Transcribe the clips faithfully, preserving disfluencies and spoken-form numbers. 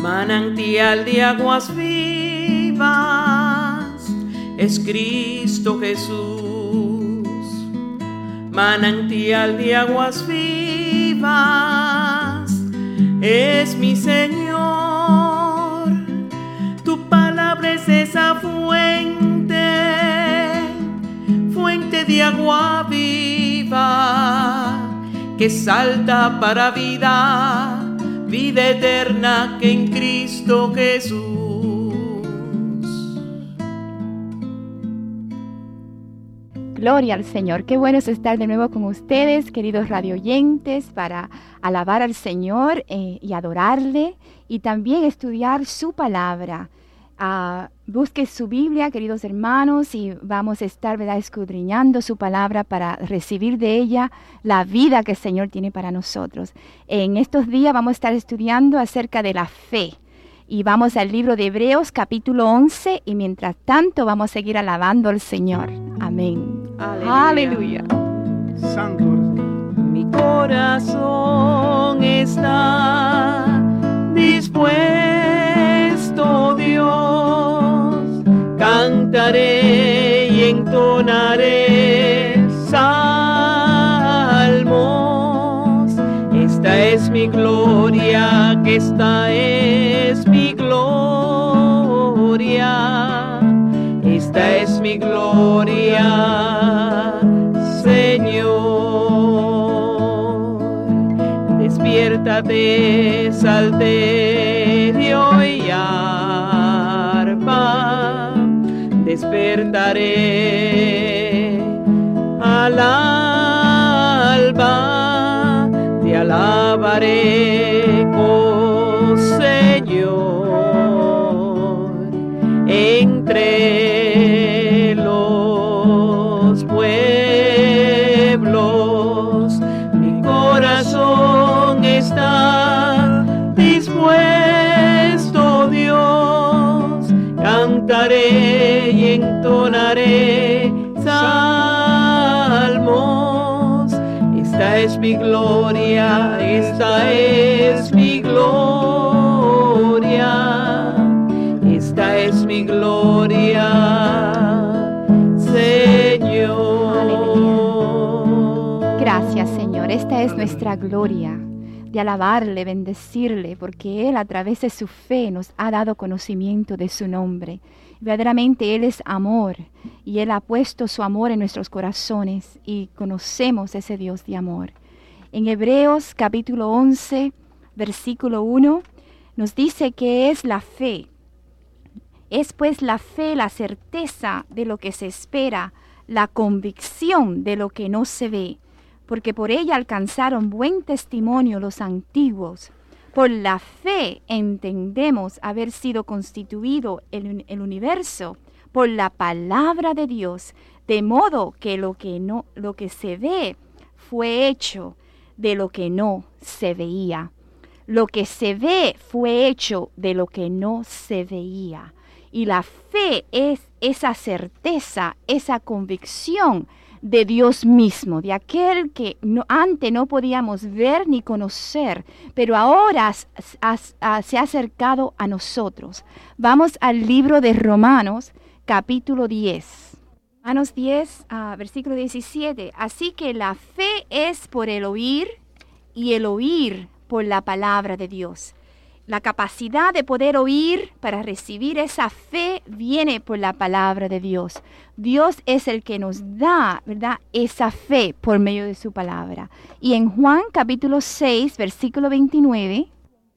manantial de aguas vivas, es Cristo Jesús. Manantial de aguas vivas, es mi Señor. Tu palabra es esa fuente, fuente de agua viva, que salta para vida, vida eterna que en Cristo Jesús. Gloria al Señor. Qué bueno es estar de nuevo con ustedes, queridos radioyentes, para alabar al Señor eh, y adorarle, y también estudiar su palabra. Uh, busque su Biblia, queridos hermanos, y vamos a estar, ¿verdad?, escudriñando su palabra para recibir de ella la vida que el Señor tiene para nosotros. En estos días vamos a estar estudiando acerca de la fe. Y vamos al libro de Hebreos, capítulo once, y mientras tanto vamos a seguir alabando al Señor. Amén. Aleluya. Santo. Mi corazón está dispuesto, Dios. Cantaré y entonaré salmos. Esta es mi gloria, que esta es mi gloria. Esta es mi gloria, Señor. Despiértate, salterio y arpa. Despertaré al alba. Te alabaré, oh Señor, entre los pueblos. Mi corazón está dispuesto, Dios. Cantaré y entonaré salmos. Esta es mi gloria, esta es mi gloria. Esta es mi gloria, Señor. Aleluya. Gracias, Señor. Esta es nuestra gloria, de alabarle, bendecirle, porque Él a través de su fe nos ha dado conocimiento de su nombre. Verdaderamente Él es amor, y Él ha puesto su amor en nuestros corazones, y conocemos ese Dios de amor. En Hebreos capítulo once, versículo uno, nos dice que es la fe. Es pues la fe la certeza de lo que se espera, la convicción de lo que no se ve, porque por ella alcanzaron buen testimonio los antiguos. Por la fe entendemos haber sido constituido el, el universo por la palabra de Dios, de modo que lo que no, lo que se ve fue hecho de lo que no se veía. Lo que se ve fue hecho de lo que no se veía. Y la fe es esa certeza, esa convicción de Dios mismo, de aquel que no, antes no podíamos ver ni conocer, pero ahora has, has, has, se ha acercado a nosotros. Vamos al libro de Romanos, capítulo diez. Romanos diez, uh, versículo diecisiete. Así que la fe es por el oír, y el oír por la palabra de Dios. La capacidad de poder oír para recibir esa fe viene por la palabra de Dios. Dios es el que nos da, ¿verdad?, esa fe por medio de su palabra. Y en Juan capítulo seis, versículo veintinueve,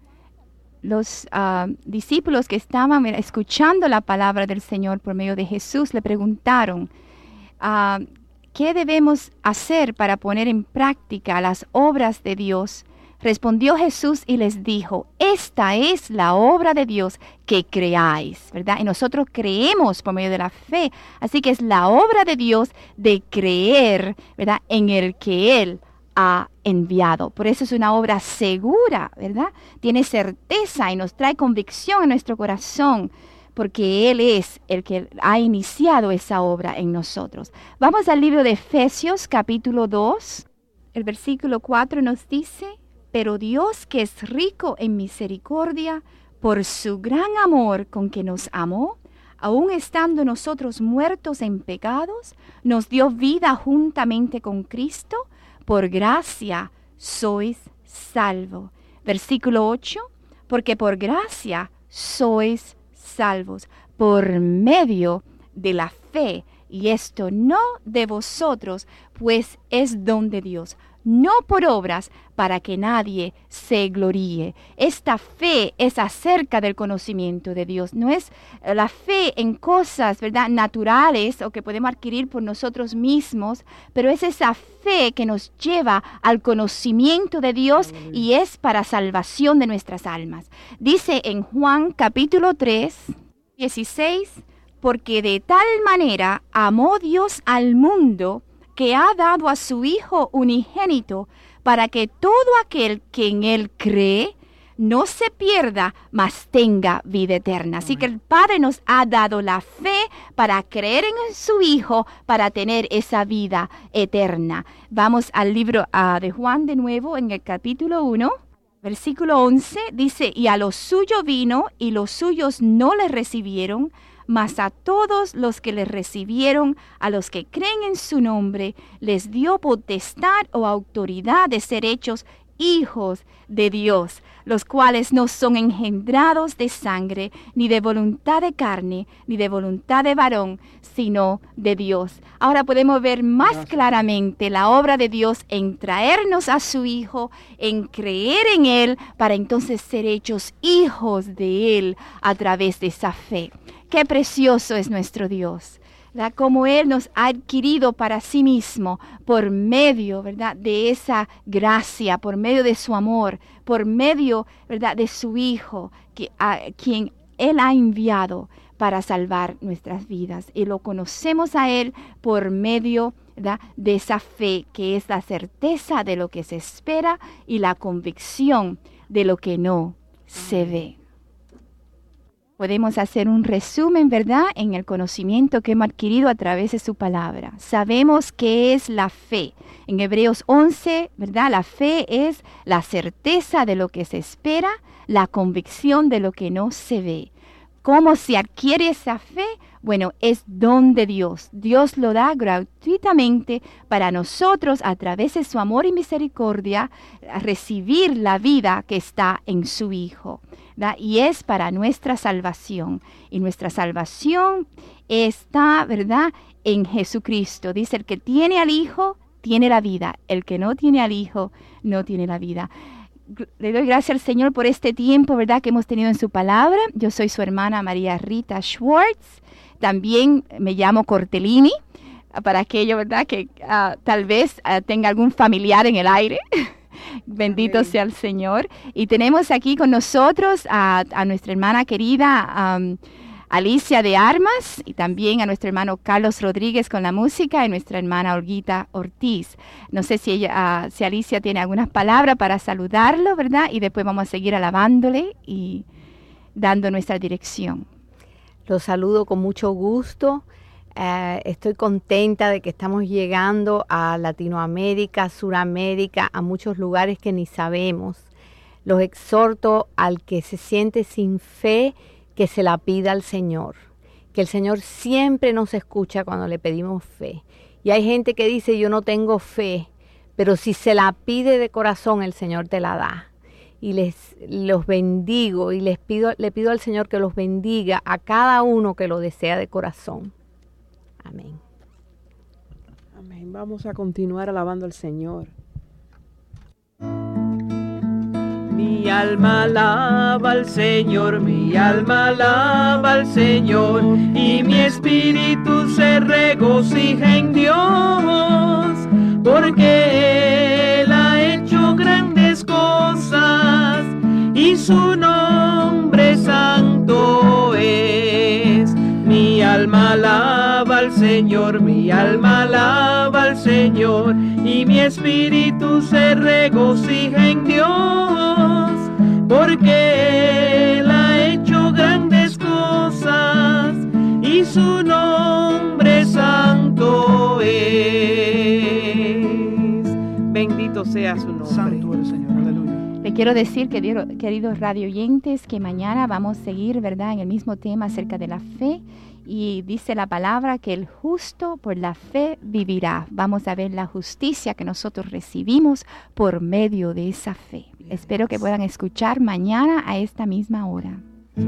los uh, discípulos que estaban escuchando la palabra del Señor por medio de Jesús le preguntaron, uh, ¿qué debemos hacer para poner en práctica las obras de Dios? Respondió Jesús y les dijo, esta es la obra de Dios, que creáis, ¿verdad? Y nosotros creemos por medio de la fe, así que es la obra de Dios de creer, ¿verdad?, en el que Él ha enviado. Por eso es una obra segura, ¿verdad? Tiene certeza y nos trae convicción en nuestro corazón, porque Él es el que ha iniciado esa obra en nosotros. Vamos al libro de Efesios, capítulo dos. El versículo cuatro nos dice, pero Dios, que es rico en misericordia, por su gran amor con que nos amó, aun estando nosotros muertos en pecados, nos dio vida juntamente con Cristo. Por gracia sois salvos. Versículo ocho, porque por gracia sois salvos, por medio de la fe, y esto no de vosotros, pues es don de Dios, no por obras, para que nadie se gloríe. Esta fe es acerca del conocimiento de Dios, no es la fe en cosas, ¿verdad?, naturales o que podemos adquirir por nosotros mismos, pero es esa fe que nos lleva al conocimiento de Dios y es para salvación de nuestras almas. Dice en Juan capítulo tres, dieciséis, porque de tal manera amó Dios al mundo que ha dado a su Hijo unigénito, para que todo aquel que en Él cree no se pierda, mas tenga vida eterna. Así que el Padre nos ha dado la fe para creer en su Hijo, para tener esa vida eterna. Vamos al libro uh, de Juan de nuevo, en el capítulo uno, versículo once, dice, y a lo suyo vino, y los suyos no le recibieron, mas a todos los que le recibieron, a los que creen en su nombre, les dio potestad o autoridad de ser hechos hijos de Dios, los cuales no son engendrados de sangre, ni de voluntad de carne, ni de voluntad de varón, sino de Dios. Ahora podemos ver más Gracias. claramente la obra de Dios en traernos a su Hijo, en creer en Él, para entonces ser hechos hijos de Él a través de esa fe. Qué precioso es nuestro Dios, ¿verdad? Como Él nos ha adquirido para sí mismo por medio, ¿verdad?, de esa gracia, por medio de su amor, por medio, ¿verdad?, de su Hijo, que, a quien Él ha enviado para salvar nuestras vidas. Y lo conocemos a Él por medio, ¿verdad?, de esa fe, que es la certeza de lo que se espera y la convicción de lo que no se ve. Podemos hacer un resumen, ¿verdad?, en el conocimiento que hemos adquirido a través de su palabra. Sabemos qué es la fe. En Hebreos once, ¿verdad?, la fe es la certeza de lo que se espera, la convicción de lo que no se ve. ¿Cómo se adquiere esa fe? Bueno, es don de Dios. Dios lo da gratuitamente para nosotros, a través de su amor y misericordia, a recibir la vida que está en su Hijo, ¿verdad? Y es para nuestra salvación. Y nuestra salvación está, ¿verdad?, en Jesucristo. Dice, el que tiene al Hijo, tiene la vida. El que no tiene al Hijo, no tiene la vida. Le doy gracias al Señor por este tiempo, ¿verdad?, que hemos tenido en su palabra. Yo soy su hermana María Rita Schwartz. También me llamo Cortellini, para aquello, ¿verdad?, que uh, tal vez uh, tenga algún familiar en el aire. Bendito Amén. Sea el Señor. Y tenemos aquí con nosotros a, a nuestra hermana querida um, Alicia de Armas, y también a nuestro hermano Carlos Rodríguez con la música, y nuestra hermana Olguita Ortiz. No sé si, ella, uh, si Alicia tiene algunas palabras para saludarlo, ¿verdad? Y después vamos a seguir alabándole y dando nuestra dirección. Los saludo con mucho gusto. Uh, estoy contenta de que estamos llegando a Latinoamérica, Suramérica, a muchos lugares que ni sabemos. Los exhorto al que se siente sin fe, que se la pida al Señor. Que el Señor siempre nos escucha cuando le pedimos fe. Y hay gente que dice, yo no tengo fe, pero si se la pide de corazón, el Señor te la da. Y les los bendigo y les pido, le pido al Señor que los bendiga a cada uno que lo desea de corazón. Amén. Amén. Vamos a continuar alabando al Señor. Mi alma alaba al Señor, mi alma alaba al Señor, y mi espíritu se regocija en Dios, porque Él ha hecho grandes cosas, y su nombre santo es. Mi alma alaba al Señor, mi alma alaba al Señor, y mi espíritu se regocija en Dios, porque Él ha hecho grandes cosas, y su nombre santo es. Bendito sea su nombre. Santo el Señor, aleluya. Le Quiero decir, querido, queridos radio oyentes, que mañana vamos a seguir, ¿verdad?, en el mismo tema acerca de la fe. Y dice la palabra que el justo por la fe vivirá. Vamos a ver la justicia que nosotros recibimos por medio de esa fe. Espero que puedan escuchar mañana a esta misma hora.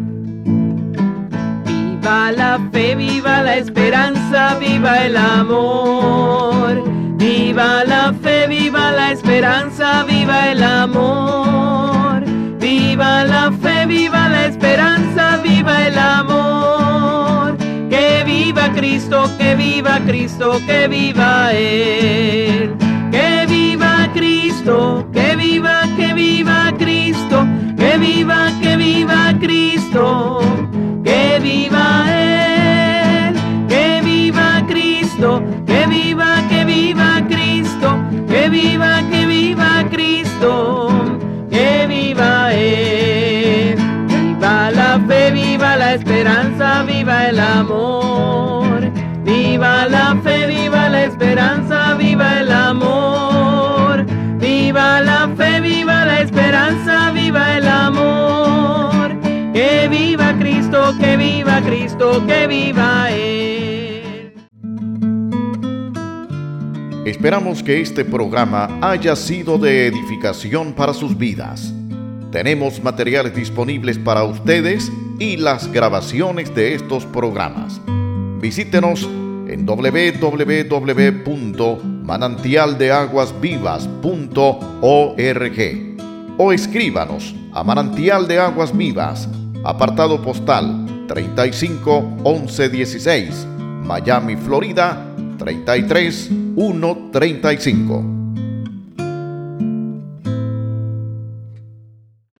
Viva la fe, viva la esperanza, viva el amor. Viva la fe, viva la esperanza, viva el amor. Viva la fe, viva la esperanza, viva el amor. Que viva Cristo, que viva Cristo, que viva Él. Que viva Cristo, que viva, que viva Cristo. Que viva, que viva Cristo. Que viva Él. Que viva Cristo, que viva, que viva Cristo. Que viva, que viva Cristo. Que viva Él. Viva la fe, viva la esperanza, viva el amor. Viva la fe, viva la esperanza, viva el amor. Viva la fe, viva la esperanza, viva el amor. Que viva Cristo, que viva Cristo, que viva Él. Esperamos que este programa haya sido de edificación para sus vidas. Tenemos materiales disponibles para ustedes y las grabaciones de estos programas. Visítenos en doble u doble u doble u punto manantial de aguas vivas punto org o escríbanos a Manantial de Aguas Vivas, apartado postal treinta y cinco once dieciséis, Miami, Florida treinta y tres mil ciento treinta y cinco.